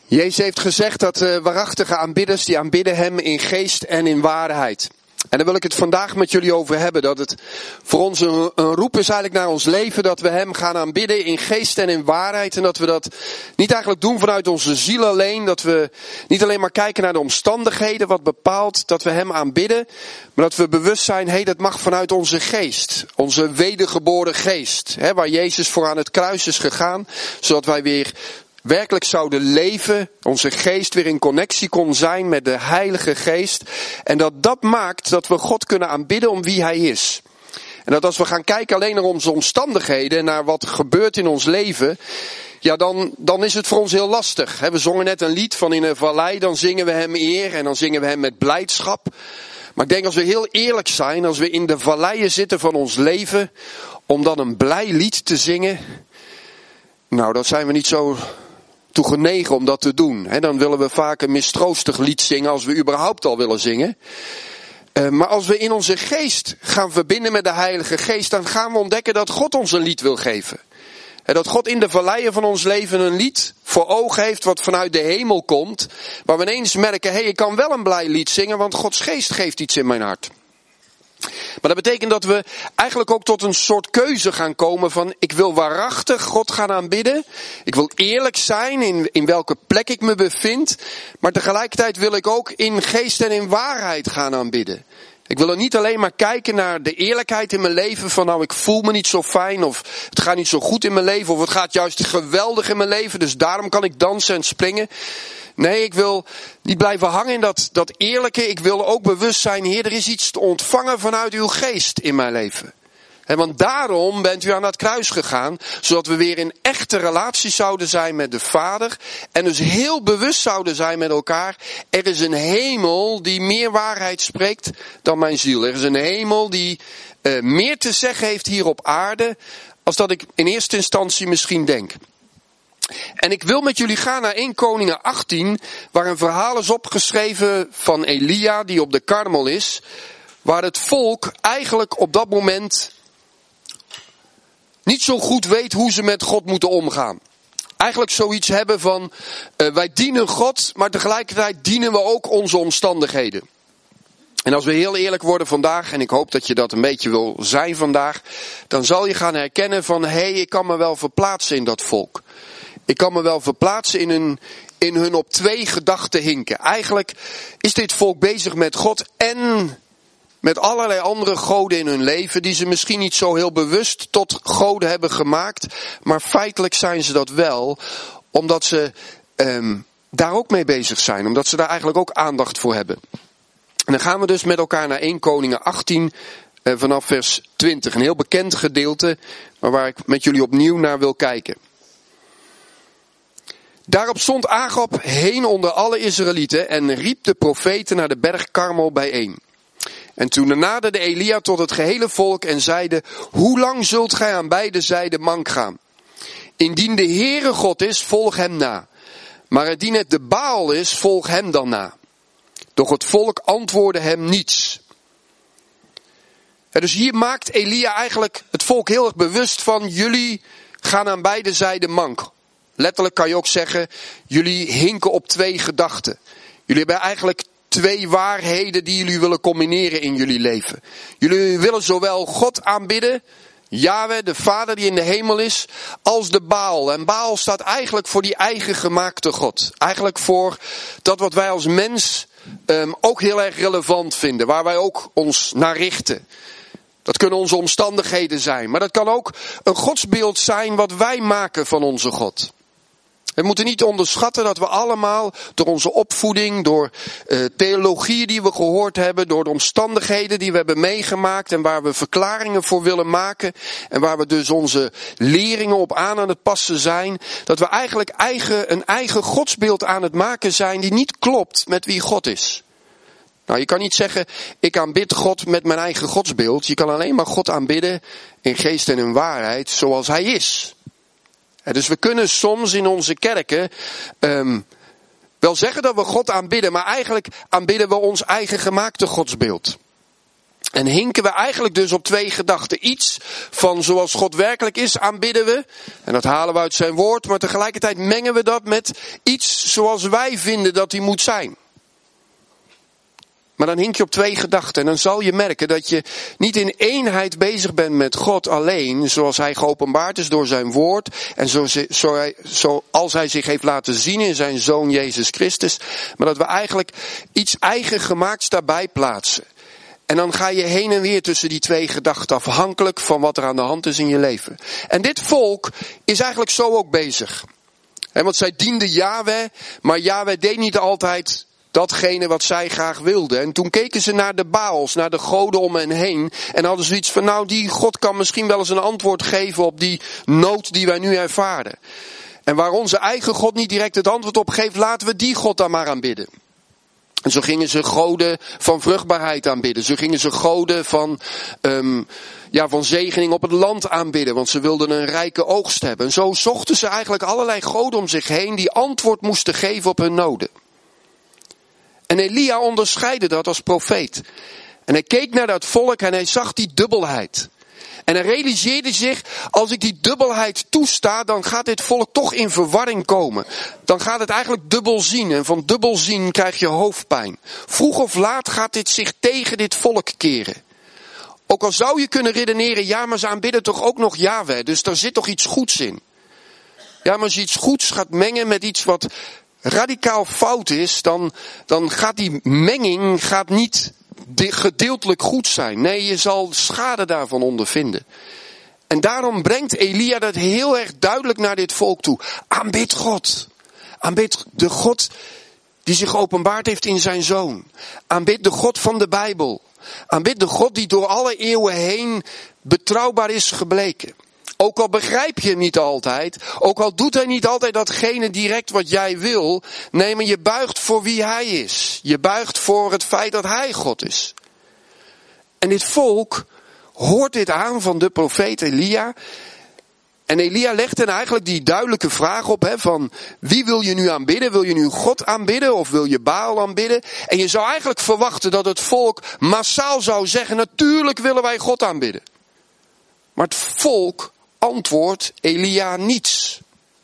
Jezus heeft gezegd dat waarachtige aanbidders, die aanbidden hem in geest en in waarheid. En daar wil ik het vandaag met jullie over hebben. Dat het voor ons een roep is eigenlijk naar ons leven. Dat we hem gaan aanbidden in geest en in waarheid. En dat we dat niet eigenlijk doen vanuit onze ziel alleen. Dat we niet alleen maar kijken naar de omstandigheden wat bepaalt dat we hem aanbidden. Maar dat we bewust zijn, dat mag vanuit onze geest. Onze wedergeboren geest. Waar Jezus voor aan het kruis is gegaan. Zodat wij weer werkelijk zouden leven, onze geest weer in connectie kon zijn met de Heilige Geest. En dat maakt dat we God kunnen aanbidden om wie Hij is. En dat als we gaan kijken alleen naar onze omstandigheden en naar wat gebeurt in ons leven, ja, dan is het voor ons heel lastig. We zongen net een lied van in een vallei, dan zingen we Hem eer en dan zingen we Hem met blijdschap. Maar ik denk als we heel eerlijk zijn, als we in de valleien zitten van ons leven, om dan een blij lied te zingen, nou, dat zijn we niet zo toe genegen om dat te doen. Dan willen we vaak een mistroostig lied zingen als we überhaupt al willen zingen. Maar als we in onze geest gaan verbinden met de Heilige Geest, dan gaan we ontdekken dat God ons een lied wil geven. Dat God in de valleien van ons leven een lied voor ogen heeft wat vanuit de hemel komt. Waar we ineens merken, ik kan wel een blij lied zingen, want Gods Geest geeft iets in mijn hart. Maar dat betekent dat we eigenlijk ook tot een soort keuze gaan komen van, ik wil waarachtig God gaan aanbidden. Ik wil eerlijk zijn in welke plek ik me bevind. Maar tegelijkertijd wil ik ook in geest en in waarheid gaan aanbidden. Ik wil er niet alleen maar kijken naar de eerlijkheid in mijn leven van, ik voel me niet zo fijn of het gaat niet zo goed in mijn leven of het gaat juist geweldig in mijn leven, dus daarom kan ik dansen en springen. Nee, ik wil niet blijven hangen in dat eerlijke. Ik wil ook bewust zijn, Heer, er is iets te ontvangen vanuit uw geest in mijn leven. Want daarom bent u aan dat kruis gegaan, zodat we weer in echte relatie zouden zijn met de Vader. En dus heel bewust zouden zijn met elkaar. Er is een hemel die meer waarheid spreekt dan mijn ziel. Er is een hemel die meer te zeggen heeft hier op aarde, als dat ik in eerste instantie misschien denk. En ik wil met jullie gaan naar 1 Koningen 18, waar een verhaal is opgeschreven van Elia die op de Karmel is. Waar het volk eigenlijk op dat moment niet zo goed weet hoe ze met God moeten omgaan. Eigenlijk zoiets hebben van, wij dienen God, maar tegelijkertijd dienen we ook onze omstandigheden. En als we heel eerlijk worden vandaag, en ik hoop dat je dat een beetje wil zijn vandaag, dan zal je gaan herkennen van, ik kan me wel verplaatsen in dat volk. Ik kan me wel verplaatsen in hun op twee gedachten hinken. Eigenlijk is dit volk bezig met God en met allerlei andere goden in hun leven, die ze misschien niet zo heel bewust tot goden hebben gemaakt. Maar feitelijk zijn ze dat wel, omdat ze daar ook mee bezig zijn. Omdat ze daar eigenlijk ook aandacht voor hebben. En dan gaan we dus met elkaar naar 1 Koningen 18 vanaf vers 20. Een heel bekend gedeelte, maar waar ik met jullie opnieuw naar wil kijken. Daarop stond Agab heen onder alle Israëlieten en riep de profeten naar de berg Karmel bijeen. En toen naderde Elia tot het gehele volk en zeide, hoe lang zult gij aan beide zijden mank gaan? Indien de Heere God is, volg hem na. Maar indien het de Baal is, volg hem dan na. Doch het volk antwoordde hem niets. Dus hier maakt Elia eigenlijk het volk heel erg bewust van, jullie gaan aan beide zijden mank. Letterlijk kan je ook zeggen, jullie hinken op twee gedachten. Jullie hebben eigenlijk twee waarheden die jullie willen combineren in jullie leven. Jullie willen zowel God aanbidden, Yahweh, de Vader die in de hemel is, als de Baal. En Baal staat eigenlijk voor die eigen gemaakte God. Eigenlijk voor dat wat wij als mens ook heel erg relevant vinden, waar wij ook ons naar richten. Dat kunnen onze omstandigheden zijn, maar dat kan ook een godsbeeld zijn wat wij maken van onze God. We moeten niet onderschatten dat we allemaal door onze opvoeding, door theologieën die we gehoord hebben, door de omstandigheden die we hebben meegemaakt en waar we verklaringen voor willen maken en waar we dus onze leringen op aan het passen zijn, dat we eigenlijk een eigen godsbeeld aan het maken zijn die niet klopt met wie God is. Nou, je kan niet zeggen, ik aanbid God met mijn eigen godsbeeld. Je kan alleen maar God aanbidden in geest en in waarheid zoals Hij is. Dus we kunnen soms in onze kerken wel zeggen dat we God aanbidden, maar eigenlijk aanbidden we ons eigen gemaakte godsbeeld. En hinken we eigenlijk dus op twee gedachten. Iets van zoals God werkelijk is aanbidden we. En dat halen we uit zijn woord. Maar tegelijkertijd mengen we dat met iets zoals wij vinden dat hij moet zijn. Maar dan hink je op twee gedachten. En dan zal je merken dat je niet in eenheid bezig bent met God alleen. Zoals hij geopenbaard is door zijn woord. En zoals hij zich heeft laten zien in zijn Zoon Jezus Christus. Maar dat we eigenlijk iets eigen gemaakts daarbij plaatsen. En dan ga je heen en weer tussen die twee gedachten, afhankelijk van wat er aan de hand is in je leven. En dit volk is eigenlijk zo ook bezig. Want zij dienden Yahweh, maar Yahweh deed niet altijd datgene wat zij graag wilden. En toen keken ze naar de Baals, naar de goden om hen heen. En hadden ze iets van, nou, die God kan misschien wel eens een antwoord geven op die nood die wij nu ervaren. En waar onze eigen God niet direct het antwoord op geeft, laten we die God dan maar aanbidden. En zo gingen ze goden van vruchtbaarheid aanbidden. Zo gingen ze goden van zegening op het land aanbidden. Want ze wilden een rijke oogst hebben. En zo zochten ze eigenlijk allerlei goden om zich heen die antwoord moesten geven op hun noden. En Elia onderscheidde dat als profeet. En hij keek naar dat volk en hij zag die dubbelheid. En hij realiseerde zich, als ik die dubbelheid toesta, dan gaat dit volk toch in verwarring komen. Dan gaat het eigenlijk dubbel zien. En van dubbel zien krijg je hoofdpijn. Vroeg of laat gaat dit zich tegen dit volk keren. Ook al zou je kunnen redeneren, ja, maar ze aanbidden toch ook nog Yahweh. Dus daar zit toch iets goeds in. Ja, maar als je iets goeds gaat mengen met iets wat radicaal fout is, dan gaat die menging niet gedeeltelijk goed zijn. Nee, je zal schade daarvan ondervinden. En daarom brengt Elia dat heel erg duidelijk naar dit volk toe. Aanbid God. Aanbid de God die zich openbaard heeft in zijn Zoon. Aanbid de God van de Bijbel. Aanbid de God die door alle eeuwen heen betrouwbaar is gebleken. Ook al begrijp je hem niet altijd, ook al doet hij niet altijd datgene direct wat jij wil, nee, maar je buigt voor wie hij is. Je buigt voor het feit dat hij God is. En dit volk hoort dit aan van de profeet Elia. En Elia legt hen eigenlijk die duidelijke vraag op, van wie wil je nu aanbidden? Wil je nu God aanbidden of wil je Baal aanbidden? En je zou eigenlijk verwachten dat het volk massaal zou zeggen, natuurlijk willen wij God aanbidden. Maar het volk antwoordt Elia niets.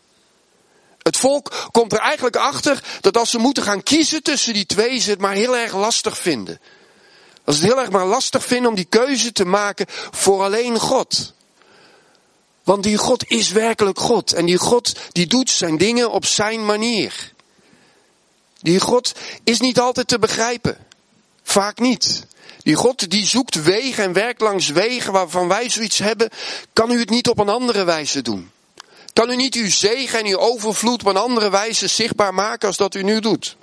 Het volk komt er eigenlijk achter dat als ze moeten gaan kiezen tussen die twee, ze het maar heel erg lastig vinden. Dat ze het heel erg maar lastig vinden om die keuze te maken voor alleen God. Want die God is werkelijk God. En die God die doet zijn dingen op zijn manier. Die God is niet altijd te begrijpen. Vaak niet. Die God die zoekt wegen en werkt langs wegen waarvan wij zoiets hebben. Kan u het niet op een andere wijze doen? Kan u niet uw zegen en uw overvloed op een andere wijze zichtbaar maken als dat u nu doet?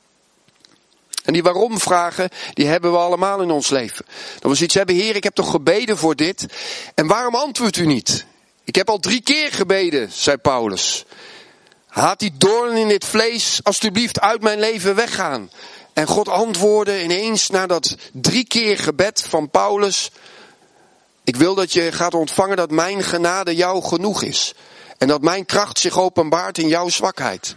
En die waarom vragen, die hebben we allemaal in ons leven. Dat we zoiets hebben, Heer, ik heb toch gebeden voor dit. En waarom antwoordt u niet? Ik heb al 3 keer gebeden, zei Paulus. Laat die doorn in dit vlees alstublieft uit mijn leven weggaan. En God antwoordde ineens na dat 3 keer gebed van Paulus. Ik wil dat je gaat ontvangen dat mijn genade jou genoeg is. En dat mijn kracht zich openbaart in jouw zwakheid.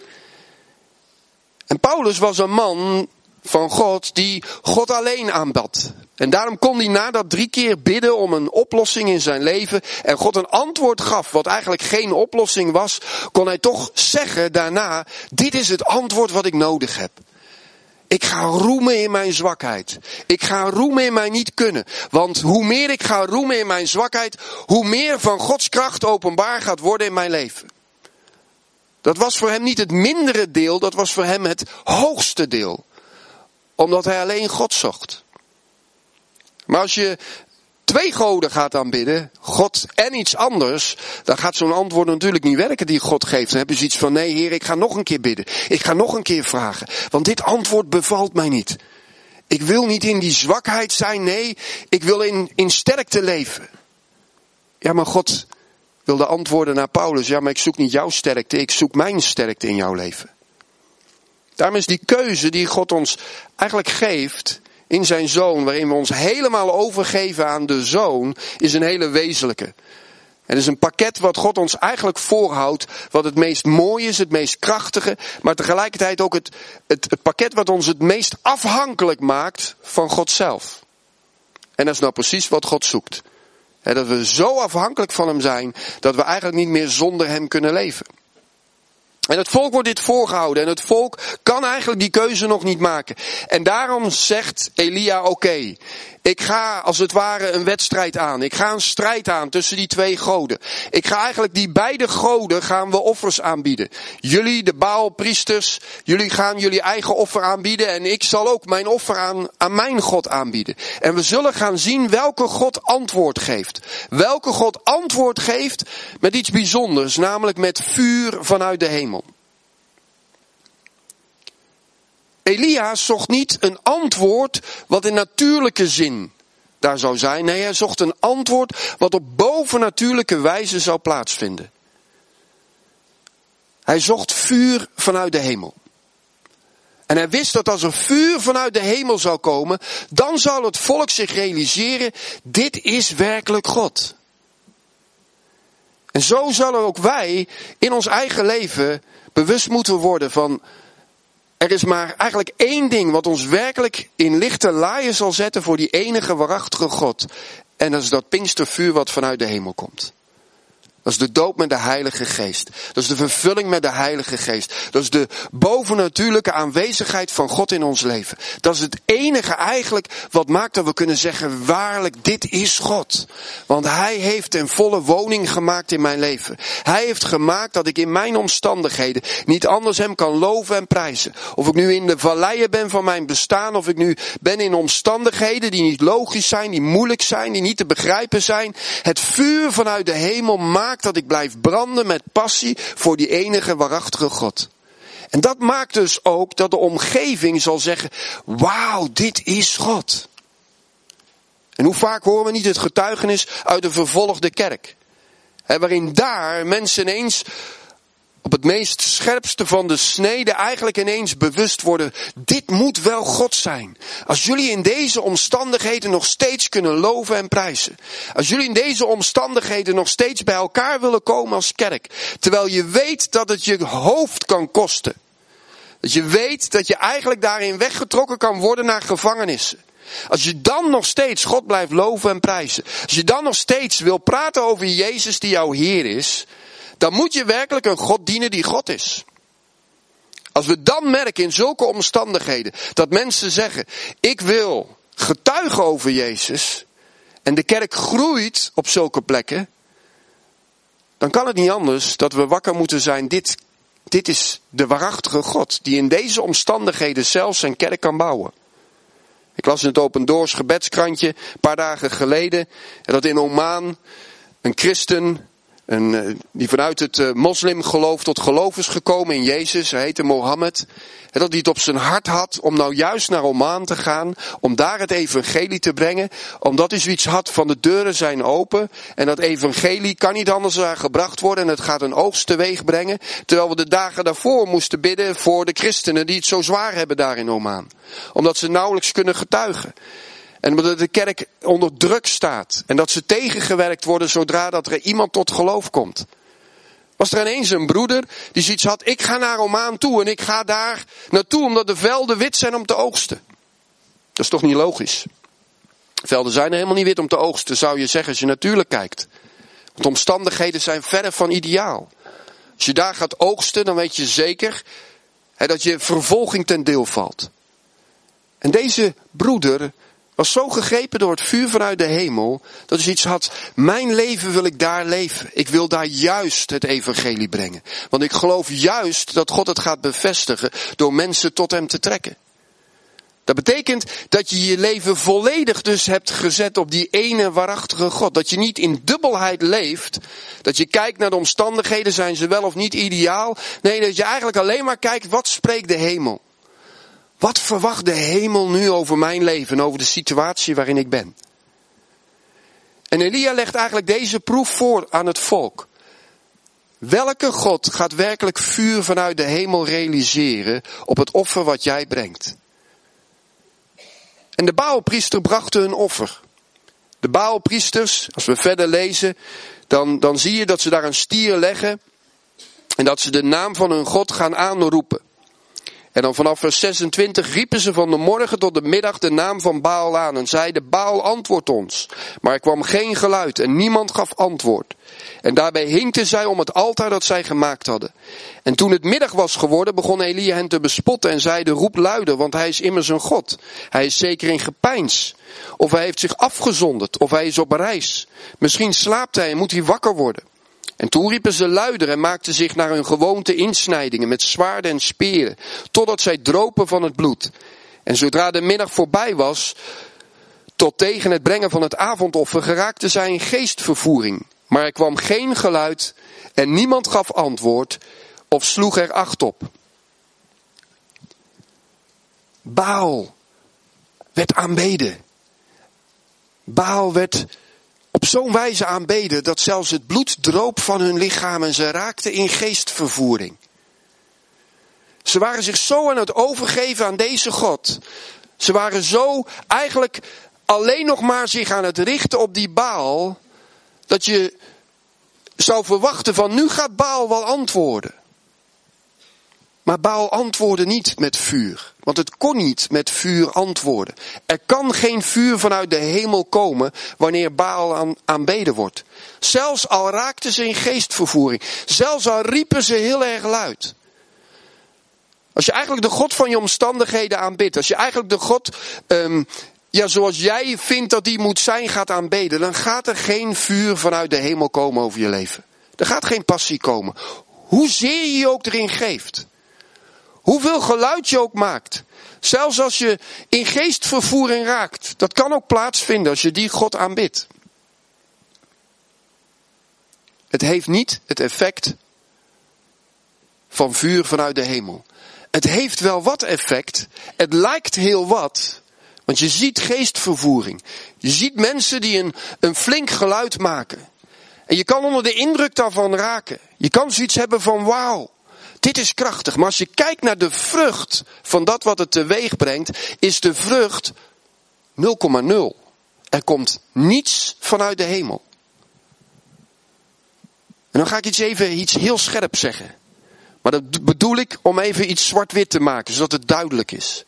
En Paulus was een man van God die God alleen aanbad. En daarom kon hij na dat 3 keer bidden om een oplossing in zijn leven. En God een antwoord gaf wat eigenlijk geen oplossing was. Kon hij toch zeggen daarna, dit is het antwoord wat ik nodig heb. Ik ga roemen in mijn zwakheid. Ik ga roemen in mijn niet kunnen. Want hoe meer ik ga roemen in mijn zwakheid, hoe meer van Gods kracht openbaar gaat worden in mijn leven. Dat was voor hem niet het mindere deel, dat was voor hem het hoogste deel. Omdat hij alleen God zocht. Maar als je 2 goden gaat aanbidden, God en iets anders, dan gaat zo'n antwoord natuurlijk niet werken die God geeft. Dan heb je zoiets van, nee Heer, ik ga nog een keer bidden. Ik ga nog een keer vragen. Want dit antwoord bevalt mij niet. Ik wil niet in die zwakheid zijn, nee, ik wil in sterkte leven. Ja, maar God wilde antwoorden naar Paulus. Ja, maar ik zoek niet jouw sterkte, ik zoek mijn sterkte in jouw leven. Daarom is die keuze die God ons eigenlijk geeft in zijn Zoon, waarin we ons helemaal overgeven aan de Zoon, is een hele wezenlijke. Het is een pakket wat God ons eigenlijk voorhoudt, wat het meest mooie is, het meest krachtige, maar tegelijkertijd ook het pakket wat ons het meest afhankelijk maakt van God zelf. En dat is nou precies wat God zoekt. Dat we zo afhankelijk van hem zijn, dat we eigenlijk niet meer zonder hem kunnen leven. En het volk wordt dit voorgehouden en het volk kan eigenlijk die keuze nog niet maken. En daarom zegt Elia, oké, ik ga als het ware een wedstrijd aan. Ik ga een strijd aan tussen die twee goden. Ik ga eigenlijk die beide goden gaan we offers aanbieden. Jullie, de Baalpriesters, jullie gaan jullie eigen offer aanbieden. En ik zal ook mijn offer aan mijn God aanbieden. En we zullen gaan zien welke God antwoord geeft. Welke God antwoord geeft met iets bijzonders, namelijk met vuur vanuit de hemel. Elia zocht niet een antwoord wat in natuurlijke zin daar zou zijn. Nee, hij zocht een antwoord wat op bovennatuurlijke wijze zou plaatsvinden. Hij zocht vuur vanuit de hemel. En hij wist dat als er vuur vanuit de hemel zou komen, dan zou het volk zich realiseren, dit is werkelijk God. En zo zullen ook wij in ons eigen leven bewust moeten worden van, er is maar eigenlijk één ding wat ons werkelijk in lichte laaien zal zetten voor die enige waarachtige God. En dat is dat Pinkstervuur wat vanuit de hemel komt. Dat is de doop met de Heilige Geest. Dat is de vervulling met de Heilige Geest. Dat is de bovennatuurlijke aanwezigheid van God in ons leven. Dat is het enige eigenlijk wat maakt dat we kunnen zeggen, waarlijk, dit is God. Want Hij heeft ten volle woning gemaakt in mijn leven. Hij heeft gemaakt dat ik in mijn omstandigheden niet anders Hem kan loven en prijzen. Of ik nu in de valleien ben van mijn bestaan, of ik nu ben in omstandigheden die niet logisch zijn, die moeilijk zijn, die niet te begrijpen zijn. Het vuur vanuit de hemel maakt dat ik blijf branden met passie voor die enige waarachtige God. En dat maakt dus ook dat de omgeving zal zeggen, wauw, dit is God. En hoe vaak horen we niet het getuigenis uit de vervolgde kerk. Waarin daar mensen ineens op het meest scherpste van de snede eigenlijk ineens bewust worden, dit moet wel God zijn. Als jullie in deze omstandigheden nog steeds kunnen loven en prijzen. Als jullie in deze omstandigheden nog steeds bij elkaar willen komen als kerk. Terwijl je weet dat het je hoofd kan kosten. Dat je weet dat je eigenlijk daarin weggetrokken kan worden naar gevangenissen. Als je dan nog steeds God blijft loven en prijzen. Als je dan nog steeds wil praten over Jezus die jouw Heer is, dan moet je werkelijk een God dienen die God is. Als we dan merken in zulke omstandigheden dat mensen zeggen, ik wil getuigen over Jezus, en de kerk groeit op zulke plekken, dan kan het niet anders dat we wakker moeten zijn, dit is de waarachtige God die in deze omstandigheden zelfs zijn kerk kan bouwen. Ik las in het Open Doors gebedskrantje een paar dagen geleden dat in Oman een christen, die vanuit het moslimgeloof tot geloof is gekomen in Jezus, hij heette Mohammed. En dat hij het op zijn hart had om nou juist naar Oman te gaan, om daar het evangelie te brengen. Omdat hij zoiets had van de deuren zijn open en dat evangelie kan niet anders daar gebracht worden en het gaat een oogst teweeg brengen. Terwijl we de dagen daarvoor moesten bidden voor de christenen die het zo zwaar hebben daar in Oman. Omdat ze nauwelijks kunnen getuigen. En omdat de kerk onder druk staat. En dat ze tegengewerkt worden zodra dat er iemand tot geloof komt. Was er ineens een broeder die zoiets had, ik ga naar Oman toe en ik ga daar naartoe omdat de velden wit zijn om te oogsten. Dat is toch niet logisch? Velden zijn er helemaal niet wit om te oogsten, zou je zeggen als je natuurlijk kijkt. Want de omstandigheden zijn verre van ideaal. Als je daar gaat oogsten, dan weet je zeker dat je vervolging ten deel valt. En deze broeder was zo gegrepen door het vuur vanuit de hemel, dat hij iets had, mijn leven wil ik daar leven. Ik wil daar juist het evangelie brengen. Want ik geloof juist dat God het gaat bevestigen door mensen tot hem te trekken. Dat betekent dat je je leven volledig dus hebt gezet op die ene waarachtige God. Dat je niet in dubbelheid leeft. Dat je kijkt naar de omstandigheden, zijn ze wel of niet ideaal. Nee, dat je eigenlijk alleen maar kijkt, wat spreekt de hemel? Wat verwacht de hemel nu over mijn leven en over de situatie waarin ik ben? En Elia legt eigenlijk deze proef voor aan het volk. Welke God gaat werkelijk vuur vanuit de hemel realiseren op het offer wat jij brengt? En de Baalpriester brachten hun offer. De Baalpriesters, als we verder lezen, dan zie je dat ze daar een stier leggen en dat ze de naam van hun God gaan aanroepen. En dan vanaf vers 26 riepen ze van de morgen tot de middag de naam van Baal aan en zeiden: Baal, antwoord ons. Maar er kwam geen geluid en niemand gaf antwoord. En daarbij hinkten zij om het altaar dat zij gemaakt hadden. En toen het middag was geworden, begon Elia hen te bespotten en zeide: roep luider, want hij is immers een God. Hij is zeker in gepeins. Of hij heeft zich afgezonderd, of hij is op reis. Misschien slaapt hij en moet hij wakker worden. En toen riepen ze luider en maakten zich naar hun gewoonte insnijdingen met zwaarden en speren, totdat zij dropen van het bloed. En zodra de middag voorbij was, tot tegen het brengen van het avondoffer, geraakten zij in geestvervoering. Maar er kwam geen geluid en niemand gaf antwoord of sloeg er acht op. Baal werd aanbeden. Baal werd op zo'n wijze aanbeden dat zelfs het bloed droop van hun lichaam en ze raakten in geestvervoering. Ze waren zich zo aan het overgeven aan deze God. Ze waren zo eigenlijk alleen nog maar zich aan het richten op die Baal, dat je zou verwachten van nu gaat Baal wel antwoorden. Maar Baal antwoordde niet met vuur. Want het kon niet met vuur antwoorden. Er kan geen vuur vanuit de hemel komen wanneer Baal aanbeden wordt. Zelfs al raakten ze in geestvervoering. Zelfs al riepen ze heel erg luid. Als je eigenlijk de God van je omstandigheden aanbidt. Als je eigenlijk de God zoals jij vindt dat die moet zijn gaat aanbeden. Dan gaat er geen vuur vanuit de hemel komen over je leven. Er gaat geen passie komen. Hoezeer je je ook erin geeft. Hoeveel geluid je ook maakt. Zelfs als je in geestvervoering raakt. Dat kan ook plaatsvinden als je die God aanbidt. Het heeft niet het effect van vuur vanuit de hemel. Het heeft wel wat effect. Het lijkt heel wat. Want je ziet geestvervoering. Je ziet mensen die een flink geluid maken. En je kan onder de indruk daarvan raken. Je kan zoiets hebben van wauw. Dit is krachtig. Maar als je kijkt naar de vrucht van dat wat het teweeg brengt, is de vrucht 0,0. Er komt niets vanuit de hemel. En dan ga ik iets heel scherp zeggen. Maar dat bedoel ik om even iets zwart-wit te maken, zodat het duidelijk is.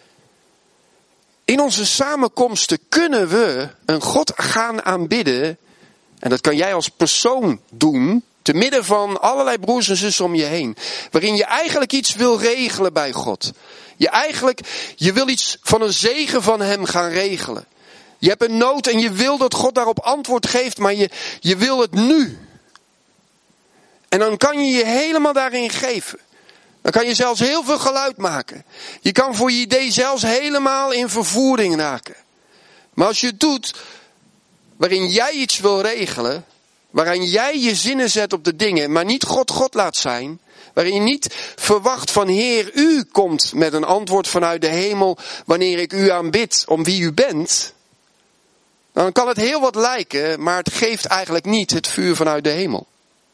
In onze samenkomsten kunnen we een God gaan aanbidden. En dat kan jij als persoon doen. Te midden van allerlei broers en zussen om je heen. Waarin je eigenlijk iets wil regelen bij God. Je wil iets van een zegen van hem gaan regelen. Je hebt een nood en je wil dat God daarop antwoord geeft. Maar je wil het nu. En dan kan je je helemaal daarin geven. Dan kan je zelfs heel veel geluid maken. Je kan voor je idee zelfs helemaal in vervoering raken. Maar als je het doet waarin jij iets wil regelen, waarin jij je zinnen zet op de dingen, maar niet God laat zijn, waarin je niet verwacht van Heer, u komt met een antwoord vanuit de hemel wanneer ik u aanbid om wie u bent, dan kan het heel wat lijken, maar het geeft eigenlijk niet het vuur vanuit de hemel.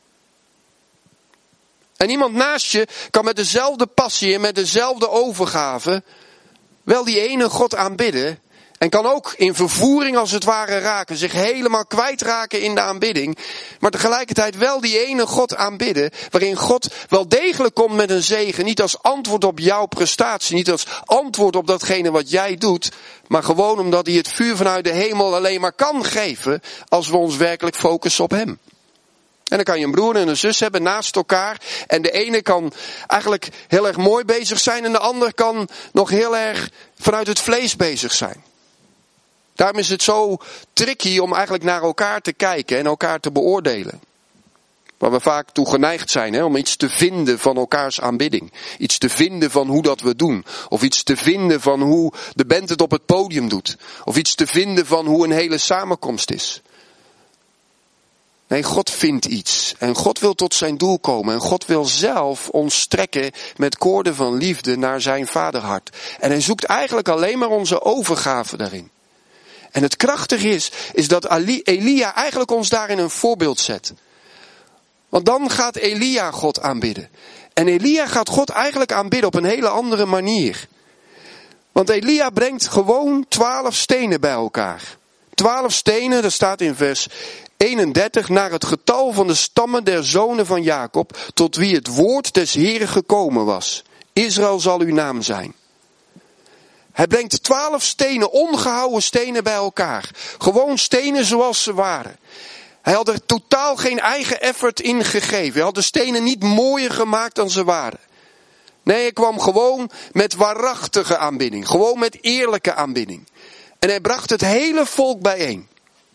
En iemand naast je kan met dezelfde passie en met dezelfde overgave wel die ene God aanbidden. En kan ook in vervoering als het ware raken. Zich helemaal kwijtraken in de aanbidding. Maar tegelijkertijd wel die ene God aanbidden. Waarin God wel degelijk komt met een zegen. Niet als antwoord op jouw prestatie. Niet als antwoord op datgene wat jij doet. Maar gewoon omdat hij het vuur vanuit de hemel alleen maar kan geven. Als we ons werkelijk focussen op hem. En dan kan je een broer en een zus hebben naast elkaar. En de ene kan eigenlijk heel erg mooi bezig zijn. En de ander kan nog heel erg vanuit het vlees bezig zijn. Daarom is het zo tricky om eigenlijk naar elkaar te kijken en elkaar te beoordelen. Waar we vaak toe geneigd zijn om iets te vinden van elkaars aanbidding. Iets te vinden van hoe dat we doen. Of iets te vinden van hoe de band het op het podium doet. Of iets te vinden van hoe een hele samenkomst is. Nee, God vindt iets. En God wil tot zijn doel komen. En God wil zelf ons strekken met koorden van liefde naar zijn vaderhart. En hij zoekt eigenlijk alleen maar onze overgave daarin. En het krachtige is dat Elia eigenlijk ons daarin een voorbeeld zet. Want dan gaat Elia God aanbidden. En Elia gaat God eigenlijk aanbidden op een hele andere manier. Want Elia brengt gewoon 12 stenen bij elkaar. 12 stenen, dat staat in vers 31, naar het getal van de stammen der zonen van Jacob, tot wie het woord des Heren gekomen was. Israël zal uw naam zijn. Hij brengt 12 stenen, ongehouwen stenen bij elkaar. Gewoon stenen zoals ze waren. Hij had er totaal geen eigen effort in gegeven. Hij had de stenen niet mooier gemaakt dan ze waren. Nee, hij kwam gewoon met waarachtige aanbidding. Gewoon met eerlijke aanbidding. En hij bracht het hele volk bijeen.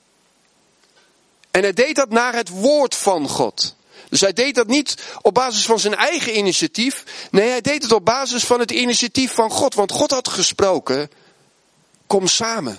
En hij deed dat naar het woord van God. Dus hij deed dat niet op basis van zijn eigen initiatief. Nee, hij deed het op basis van het initiatief van God. Want God had gesproken, kom samen.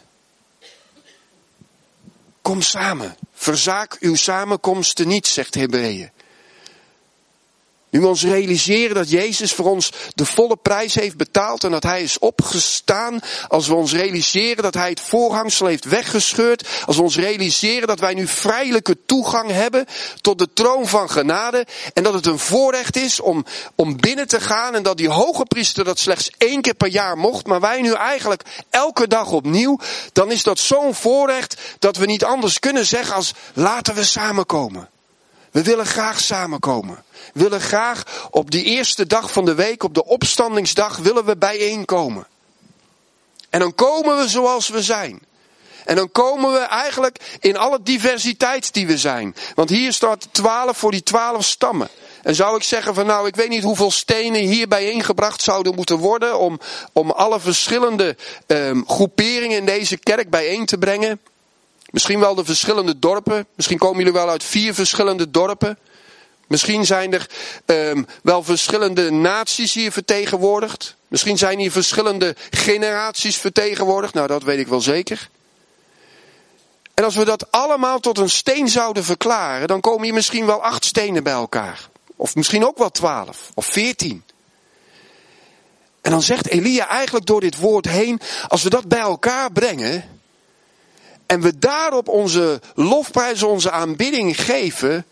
Kom samen. Verzaak uw samenkomsten niet, zegt Hebreeën. Nu we ons realiseren dat Jezus voor ons de volle prijs heeft betaald en dat hij is opgestaan. Als we ons realiseren dat hij het voorhangsel heeft weggescheurd. Als we ons realiseren dat wij nu vrijelijke toegang hebben tot de troon van genade. En dat het een voorrecht is om binnen te gaan. En dat die hoge priester dat slechts 1 keer per jaar mocht. Maar wij nu eigenlijk elke dag opnieuw. Dan is dat zo'n voorrecht dat we niet anders kunnen zeggen als laten we samenkomen. We willen graag samenkomen. We willen graag op die eerste dag van de week, op de opstandingsdag, willen we bijeenkomen. En dan komen we zoals we zijn. En dan komen we eigenlijk in alle diversiteit die we zijn. Want hier staat 12 voor die 12 stammen. En zou ik zeggen van nou, ik weet niet hoeveel stenen hier bijeengebracht zouden moeten worden om alle verschillende groeperingen in deze kerk bijeen te brengen. Misschien wel de verschillende dorpen. Misschien komen jullie wel uit 4 verschillende dorpen. Misschien zijn er wel verschillende naties hier vertegenwoordigd. Misschien zijn hier verschillende generaties vertegenwoordigd. Nou, dat weet ik wel zeker. En als we dat allemaal tot een steen zouden verklaren, dan komen hier misschien wel 8 stenen bij elkaar. Of misschien ook wel 12 of 14. En dan zegt Elia eigenlijk door dit woord heen, als we dat bij elkaar brengen en we daarop onze lofprijs, onze aanbidding geven,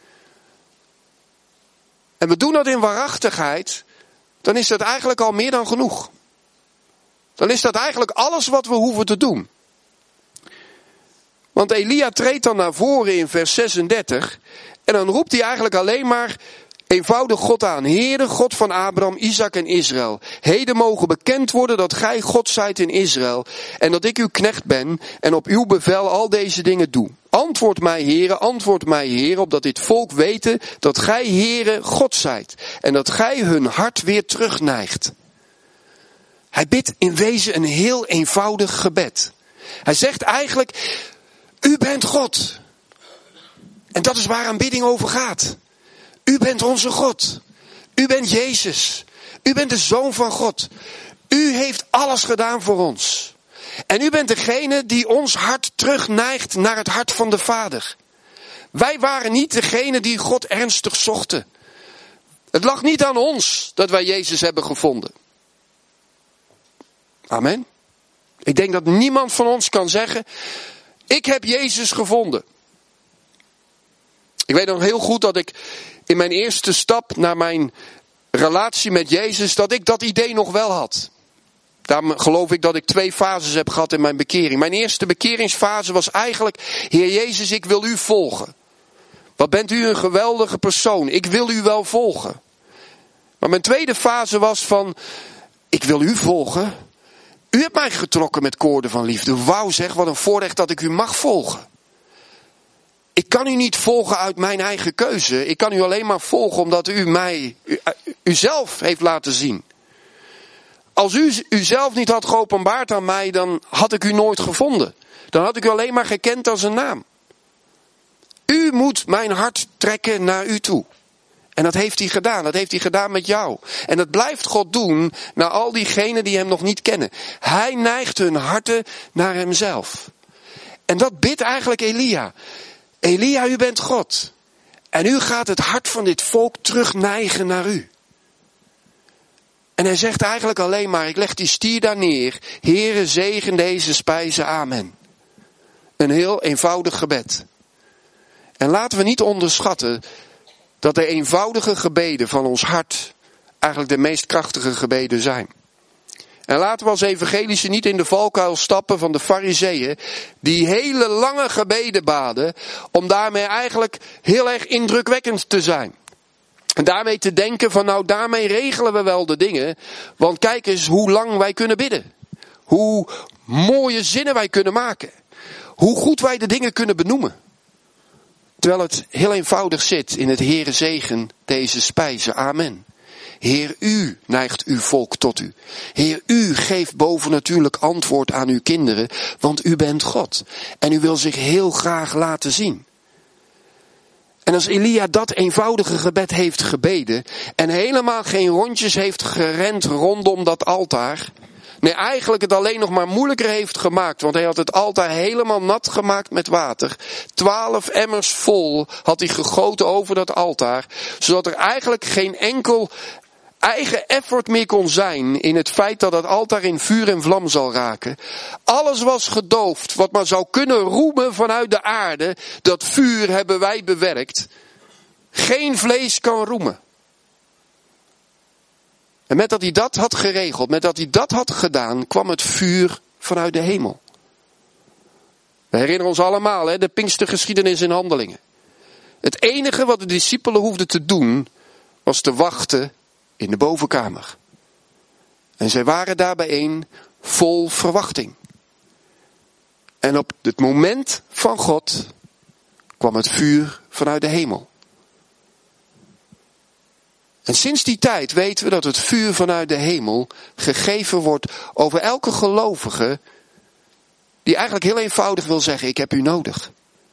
en we doen dat in waarachtigheid, dan is dat eigenlijk al meer dan genoeg. Dan is dat eigenlijk alles wat we hoeven te doen. Want Elia treedt dan naar voren in vers 36. En dan roept hij eigenlijk alleen maar eenvoudig God aan. Heere, God van Abraham, Isaac en Israël. Heden mogen bekend worden dat gij God zijt in Israël. En dat ik uw knecht ben en op uw bevel al deze dingen doe. Antwoord mij, Heere, opdat dit volk weten dat gij, Heere, God zijt. En dat gij hun hart weer terugneigt. Hij bidt in wezen een heel eenvoudig gebed. Hij zegt eigenlijk, u bent God. En dat is waar aanbidding over gaat. U bent onze God. U bent Jezus. U bent de Zoon van God. U heeft alles gedaan voor ons. En u bent degene die ons hart terugneigt naar het hart van de Vader. Wij waren niet degene die God ernstig zochten. Het lag niet aan ons dat wij Jezus hebben gevonden. Amen. Ik denk dat niemand van ons kan zeggen, ik heb Jezus gevonden. Ik weet nog heel goed dat ik in mijn eerste stap naar mijn relatie met Jezus, dat ik dat idee nog wel had. Daarom geloof ik dat ik 2 fases heb gehad in mijn bekering. Mijn eerste bekeringsfase was eigenlijk, Heer Jezus, ik wil u volgen. Wat bent u een geweldige persoon, ik wil u wel volgen. Maar mijn tweede fase was van, ik wil u volgen. U hebt mij getrokken met koorden van liefde. Wauw zeg, wat een voorrecht dat ik u mag volgen. Ik kan u niet volgen uit mijn eigen keuze. Ik kan u alleen maar volgen omdat u mij, uzelf heeft laten zien. Als u uzelf niet had geopenbaard aan mij, dan had ik u nooit gevonden. Dan had ik u alleen maar gekend als een naam. U moet mijn hart trekken naar u toe. En dat heeft hij gedaan. Dat heeft hij gedaan met jou. En dat blijft God doen naar al diegenen die hem nog niet kennen. Hij neigt hun harten naar hemzelf. En dat bidt eigenlijk Elia. Elia, u bent God. En u gaat het hart van dit volk terugneigen naar u. En hij zegt eigenlijk alleen maar, ik leg die stier daar neer. Heere, zegen deze spijzen, amen. Een heel eenvoudig gebed. En laten we niet onderschatten dat de eenvoudige gebeden van ons hart eigenlijk de meest krachtige gebeden zijn. En laten we als evangelische niet in de valkuil stappen van de farizeeën, die hele lange gebeden baden, om daarmee eigenlijk heel erg indrukwekkend te zijn. En daarmee te denken van nou daarmee regelen we wel de dingen. Want kijk eens hoe lang wij kunnen bidden. Hoe mooie zinnen wij kunnen maken. Hoe goed wij de dingen kunnen benoemen. Terwijl het heel eenvoudig zit in het Heere zegen deze spijzen. Amen. Heer, u neigt uw volk tot u. Heer, u geeft bovennatuurlijk antwoord aan uw kinderen, want u bent God. En u wil zich heel graag laten zien. En als Elia dat eenvoudige gebed heeft gebeden en helemaal geen rondjes heeft gerend rondom dat altaar. Nee, eigenlijk het alleen nog maar moeilijker heeft gemaakt, want hij had het altaar helemaal nat gemaakt met water. 12 emmers vol had hij gegoten over dat altaar, zodat er eigenlijk geen enkel eigen effort meer kon zijn in het feit dat het altaar in vuur en vlam zal raken. Alles was gedoofd wat maar zou kunnen roemen vanuit de aarde. Dat vuur hebben wij bewerkt. Geen vlees kan roemen. En met dat hij dat had geregeld, met dat hij dat had gedaan, kwam het vuur vanuit de hemel. We herinneren ons allemaal de Pinkstergeschiedenis in Handelingen. Het enige wat de discipelen hoefden te doen, was te wachten in de bovenkamer. En zij waren daar bijeen vol verwachting. En op het moment van God kwam het vuur vanuit de hemel. En sinds die tijd weten we dat het vuur vanuit de hemel gegeven wordt over elke gelovige die eigenlijk heel eenvoudig wil zeggen, ik heb u nodig.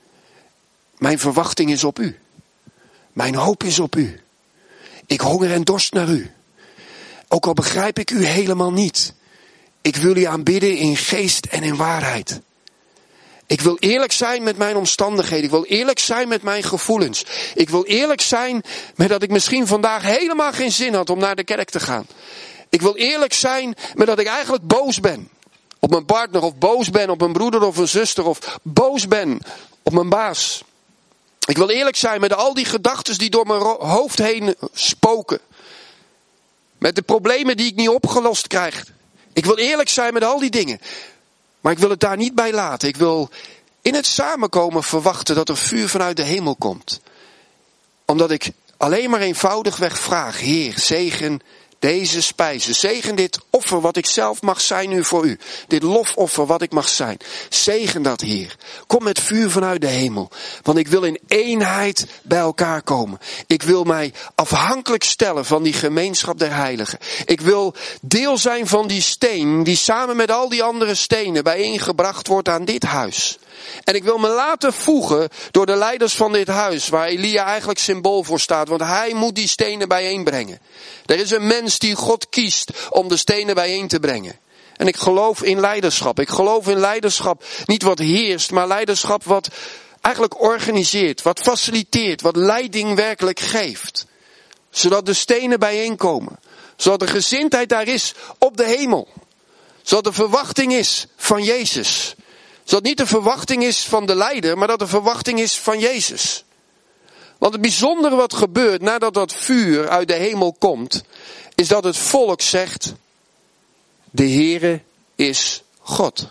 Mijn verwachting is op u. Mijn hoop is op u. Ik honger en dorst naar u. Ook al begrijp ik u helemaal niet. Ik wil u aanbidden in geest en in waarheid. Ik wil eerlijk zijn met mijn omstandigheden. Ik wil eerlijk zijn met mijn gevoelens. Ik wil eerlijk zijn met dat ik misschien vandaag helemaal geen zin had om naar de kerk te gaan. Ik wil eerlijk zijn met dat ik eigenlijk boos ben op mijn partner, of boos ben op een broeder of een zuster, of boos ben op mijn baas. Ik wil eerlijk zijn met al die gedachten die door mijn hoofd heen spoken. Met de problemen die ik niet opgelost krijg. Ik wil eerlijk zijn met al die dingen. Maar ik wil het daar niet bij laten. Ik wil in het samenkomen verwachten dat er vuur vanuit de hemel komt. Omdat ik alleen maar eenvoudigweg vraag, Heer, zegen deze spijzen. Zegen dit offer wat ik zelf mag zijn nu voor u. Dit lofoffer wat ik mag zijn. Zegen dat, Heer. Kom met vuur vanuit de hemel. Want ik wil in eenheid bij elkaar komen. Ik wil mij afhankelijk stellen van die gemeenschap der heiligen. Ik wil deel zijn van die steen die samen met al die andere stenen bijeengebracht wordt aan dit huis. En ik wil me laten voegen door de leiders van dit huis, waar Elia eigenlijk symbool voor staat. Want hij moet die stenen bijeenbrengen. Er is een mens die God kiest om de stenen bijeen te brengen. En ik geloof in leiderschap. Ik geloof in leiderschap niet wat heerst, maar leiderschap wat eigenlijk organiseert, wat faciliteert, wat leiding werkelijk geeft. Zodat de stenen bijeenkomen. Zodat de gezindheid daar is op de hemel. Zodat de verwachting is van Jezus. Zodat niet de verwachting is van de leider, maar dat de verwachting is van Jezus. Want het bijzondere wat gebeurt nadat dat vuur uit de hemel komt, is dat het volk zegt, de Heere is God.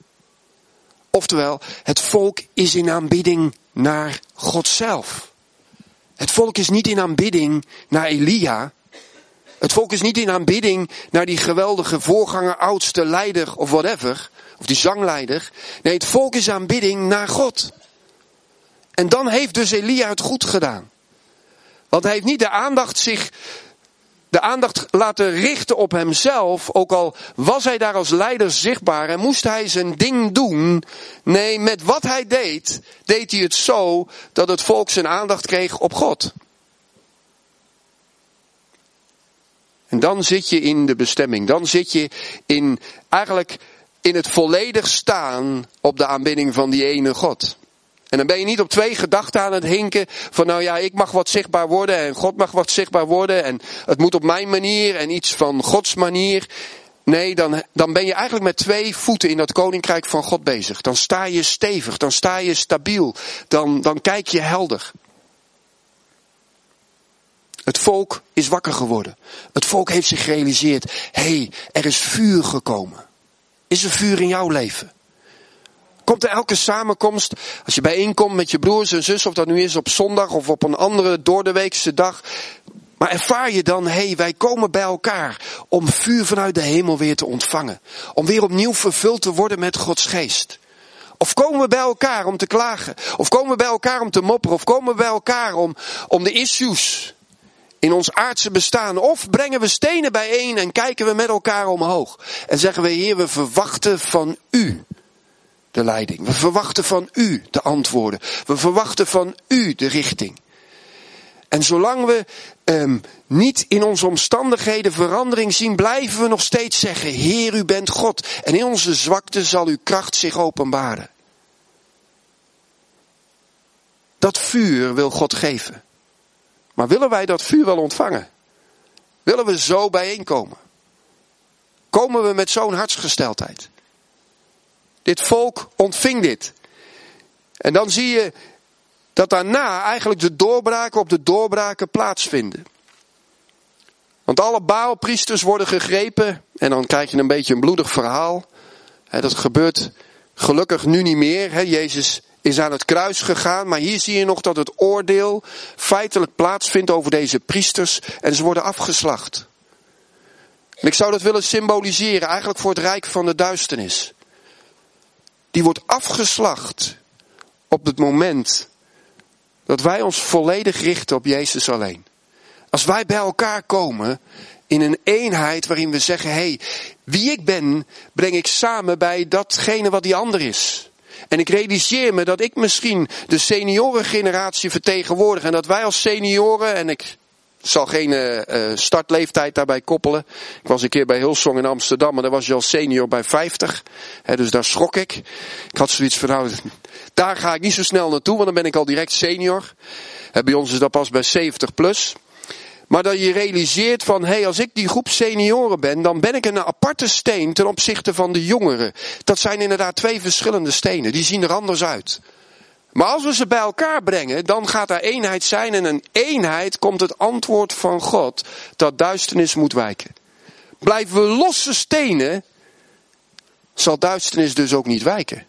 Oftewel, het volk is in aanbidding naar God zelf. Het volk is niet in aanbidding naar Elia. Het volk is niet in aanbidding naar die geweldige voorganger, oudste leider of whatever. Of die zangleider. Nee, het volk is aanbidding naar God. En dan heeft dus Elia het goed gedaan. Want hij heeft niet de aandacht laten richten op hemzelf. Ook al was hij daar als leider zichtbaar en moest hij zijn ding doen. Nee, met wat hij deed hij het zo dat het volk zijn aandacht kreeg op God. En dan zit je in de bestemming. Dan zit je eigenlijk in het volledig staan op de aanbidding van die ene God. En dan ben je niet op twee gedachten aan het hinken van nou ja, ik mag wat zichtbaar worden en God mag wat zichtbaar worden en het moet op mijn manier en iets van Gods manier. Nee, dan ben je eigenlijk met 2 voeten in dat koninkrijk van God bezig. Dan sta je stevig, dan sta je stabiel, dan kijk je helder. Het volk is wakker geworden. Het volk heeft zich gerealiseerd, er is vuur gekomen. Is er vuur in jouw leven? Komt er elke samenkomst, als je bijeenkomt met je broers en zus, of dat nu is op zondag of op een andere doordeweekse dag, Maar ervaar je dan, wij komen bij elkaar om vuur vanuit de hemel weer te ontvangen. Om weer opnieuw vervuld te worden met Gods geest. Of komen we bij elkaar om te klagen? Of komen we bij elkaar om te mopperen? Of komen we bij elkaar om de issues in ons aardse bestaan? Of brengen we stenen bijeen en kijken we met elkaar omhoog? En zeggen we, Heer, we verwachten van u de leiding. We verwachten van u de antwoorden. We verwachten van u de richting. En zolang we niet in onze omstandigheden verandering zien, blijven we nog steeds zeggen, Heer, u bent God. En in onze zwakte zal uw kracht zich openbaren. Dat vuur wil God geven. Maar willen wij dat vuur wel ontvangen? Willen we zo bijeenkomen? Komen we met zo'n hartsgesteldheid? Dit volk ontving dit. En dan zie je dat daarna eigenlijk de doorbraken op de doorbraken plaatsvinden. Want alle Baalpriesters worden gegrepen. En dan krijg je een beetje een bloedig verhaal. Dat gebeurt gelukkig nu niet meer. Jezus is aan het kruis gegaan. Maar hier zie je nog dat het oordeel feitelijk plaatsvindt over deze priesters. En ze worden afgeslacht. En ik zou dat willen symboliseren eigenlijk voor het rijk van de duisternis. Die wordt afgeslacht op het moment dat wij ons volledig richten op Jezus alleen. Als wij bij elkaar komen in een eenheid waarin we zeggen, wie ik ben, breng ik samen bij datgene wat die ander is. En ik realiseer me dat ik misschien de seniorengeneratie vertegenwoordig. En dat wij als senioren, en ik zal geen startleeftijd daarbij koppelen. Ik was een keer bij Hillsong in Amsterdam, maar daar was je al senior bij 50. Dus daar schrok ik. Ik had zoiets van, daar ga ik niet zo snel naartoe, want dan ben ik al direct senior. Bij ons is dat pas bij 70 plus. Maar dat je realiseert van, als ik die groep senioren ben, dan ben ik een aparte steen ten opzichte van de jongeren. Dat zijn inderdaad 2 verschillende stenen, die zien er anders uit. Maar als we ze bij elkaar brengen, dan gaat er eenheid zijn. En in eenheid komt het antwoord van God dat duisternis moet wijken. Blijven we losse stenen, zal duisternis dus ook niet wijken.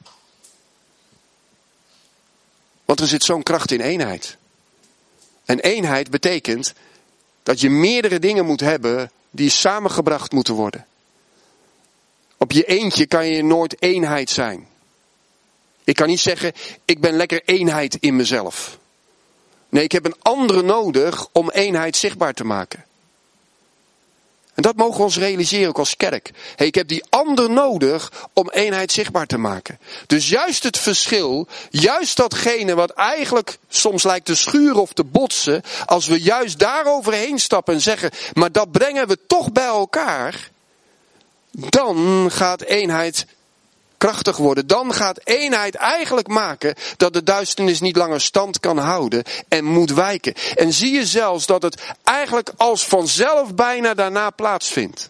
Want er zit zo'n kracht in eenheid. En eenheid betekent dat je meerdere dingen moet hebben die samengebracht moeten worden. Op je eentje kan je nooit eenheid zijn. Ik kan niet zeggen, ik ben lekker eenheid in mezelf. Nee, ik heb een andere nodig om eenheid zichtbaar te maken. En dat mogen we ons realiseren ook als kerk. Ik heb die ander nodig om eenheid zichtbaar te maken. Dus juist het verschil, juist datgene wat eigenlijk soms lijkt te schuren of te botsen, als we juist daaroverheen stappen en zeggen, maar dat brengen we toch bij elkaar, dan gaat eenheid krachtig worden. Dan gaat eenheid eigenlijk maken dat de duisternis niet langer stand kan houden en moet wijken. En zie je zelfs dat het eigenlijk als vanzelf bijna daarna plaatsvindt.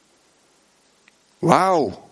Wauw.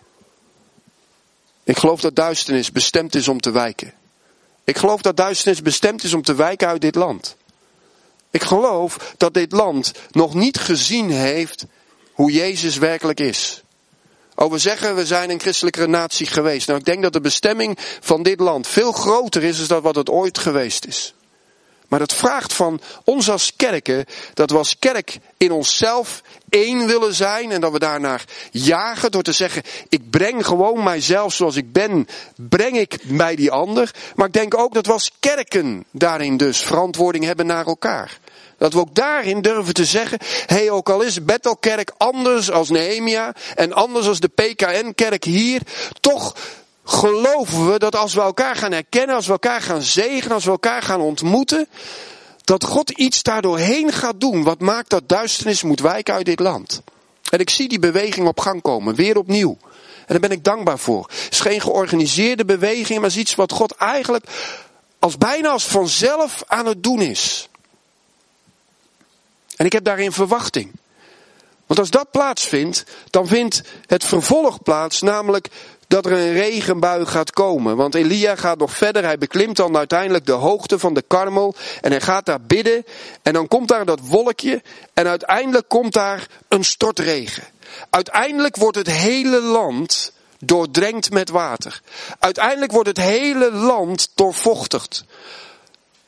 Ik geloof dat duisternis bestemd is om te wijken. Ik geloof dat duisternis bestemd is om te wijken uit dit land. Ik geloof dat dit land nog niet gezien heeft hoe Jezus werkelijk is. We zeggen, we zijn een christelijke natie geweest. Nou, ik denk dat de bestemming van dit land veel groter is dan wat het ooit geweest is. Maar dat vraagt van ons als kerken, dat we als kerk in onszelf één willen zijn. En dat we daarnaar jagen door te zeggen, ik breng gewoon mijzelf zoals ik ben, breng ik bij die ander. Maar ik denk ook dat we als kerken daarin dus verantwoording hebben naar elkaar. Dat we ook daarin durven te zeggen, ook al is Bethelkerk anders als Nehemia en anders als de PKN-kerk hier, toch geloven we dat als we elkaar gaan herkennen, als we elkaar gaan zegenen, als we elkaar gaan ontmoeten, dat God iets daardoorheen gaat doen wat maakt dat duisternis moet wijken uit dit land. En ik zie die beweging op gang komen, weer opnieuw. En daar ben ik dankbaar voor. Het is geen georganiseerde beweging, maar het is iets wat God eigenlijk bijna als vanzelf aan het doen is. En ik heb daarin verwachting. Want als dat plaatsvindt, dan vindt het vervolg plaats, namelijk dat er een regenbui gaat komen. Want Elia gaat nog verder, hij beklimt dan uiteindelijk de hoogte van de Karmel en hij gaat daar bidden en dan komt daar dat wolkje en uiteindelijk komt daar een stortregen. Uiteindelijk wordt het hele land doordrenkt met water. Uiteindelijk wordt het hele land doorvochtigd.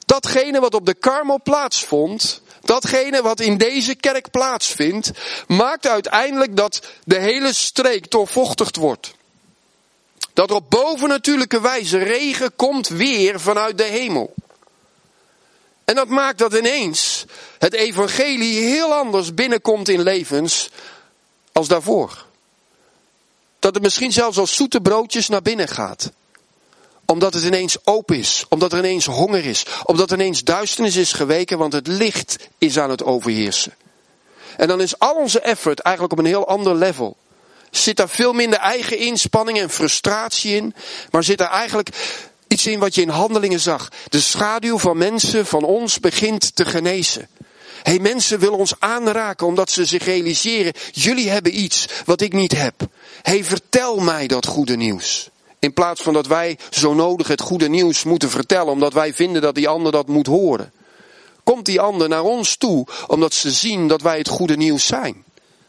Datgene wat op de Karmel plaatsvond, datgene wat in deze kerk plaatsvindt, maakt uiteindelijk dat de hele streek doorvochtigd wordt. Dat er op bovennatuurlijke wijze regen komt weer vanuit de hemel. En dat maakt dat ineens het evangelie heel anders binnenkomt in levens als daarvoor. Dat het misschien zelfs als zoete broodjes naar binnen gaat. Omdat het ineens open is. Omdat er ineens honger is. Omdat er ineens duisternis is geweken. Want het licht is aan het overheersen. En dan is al onze effort eigenlijk op een heel ander level. Zit daar veel minder eigen inspanning en frustratie in. Maar zit daar eigenlijk iets in wat je in Handelingen zag. De schaduw van mensen, van ons, begint te genezen. Mensen willen ons aanraken omdat ze zich realiseren. Jullie hebben iets wat ik niet heb. Vertel mij dat goede nieuws. In plaats van dat wij zo nodig het goede nieuws moeten vertellen. Omdat wij vinden dat die ander dat moet horen. Komt die ander naar ons toe omdat ze zien dat wij het goede nieuws zijn.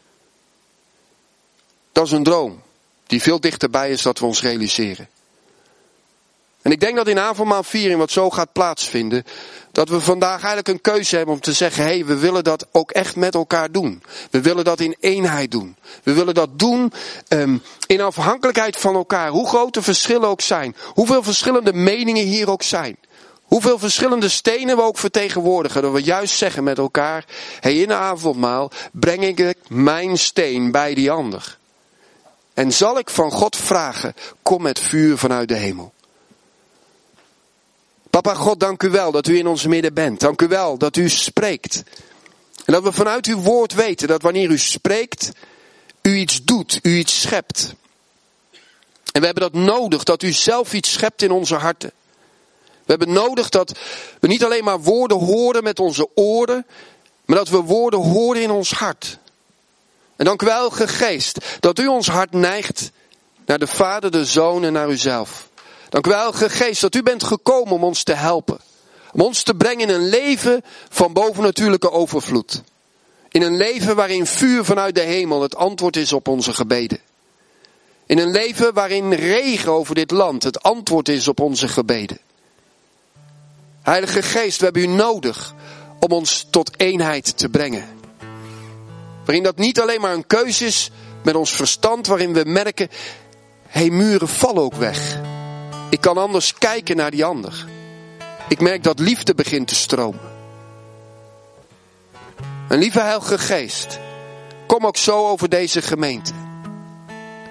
Dat is een droom die veel dichterbij is dan we ons realiseren. En ik denk dat in avondmaalviering wat zo gaat plaatsvinden, dat we vandaag eigenlijk een keuze hebben om te zeggen, we willen dat ook echt met elkaar doen. We willen dat in eenheid doen. We willen dat doen in afhankelijkheid van elkaar. Hoe groot de verschillen ook zijn. Hoeveel verschillende meningen hier ook zijn. Hoeveel verschillende stenen we ook vertegenwoordigen. Dat we juist zeggen met elkaar, in de avondmaal breng ik mijn steen bij die ander. En zal ik van God vragen, kom met vuur vanuit de hemel. Papa God, dank u wel dat u in ons midden bent. Dank u wel dat u spreekt. En dat we vanuit uw woord weten dat wanneer u spreekt, u iets doet, u iets schept. En we hebben dat nodig, dat u zelf iets schept in onze harten. We hebben nodig dat we niet alleen maar woorden horen met onze oren, maar dat we woorden horen in ons hart. En dank u wel, Heilige Geest, dat u ons hart neigt naar de Vader, de Zoon en naar uzelf. Dank u wel, Heilige Geest, dat u bent gekomen om ons te helpen. Om ons te brengen in een leven van bovennatuurlijke overvloed. In een leven waarin vuur vanuit de hemel het antwoord is op onze gebeden. In een leven waarin regen over dit land het antwoord is op onze gebeden. Heilige Geest, we hebben u nodig om ons tot eenheid te brengen. Waarin dat niet alleen maar een keuze is met ons verstand, waarin we merken, muren vallen ook weg. Ik kan anders kijken naar die ander. Ik merk dat liefde begint te stromen. En lieve Heilige Geest, kom ook zo over deze gemeente.